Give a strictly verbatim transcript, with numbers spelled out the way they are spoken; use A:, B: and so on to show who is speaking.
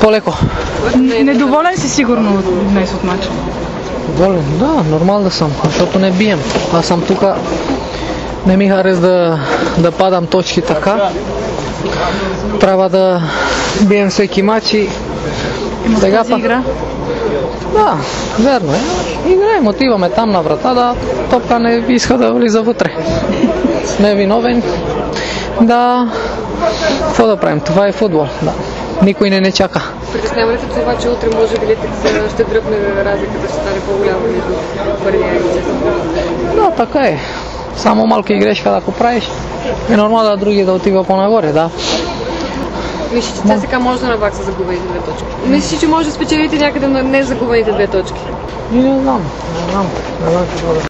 A: по-леко.
B: Недоволен си сигурно днес от матча?
A: Доволен? Да, нормал да съм, защото не бием. Аз съм тук, не ми харес да, да падам точки така. Трябва да бием всеки матч и сега
B: тази игра?
A: Да, верно е. Играем, отиваме там на врата, да топка не иска да влиза вътре. Сме виновен. Да, какво да правим? Това е футбол. Да. Никой не не чака.
C: Притеснява ли се това, че утре може би ще дръпне разликата, ще стане по-голяма между първия и втория?
A: Да, така е. Само малки грешка да го правиш, е нормално да други да отива по-нагоре, да.
C: Мислиш, че ЦСКА може да навакса загубените две точки? Мислиш, че може да спечелите някъде на незагубените две точки?
A: И не знам, не знам. Не знам какво да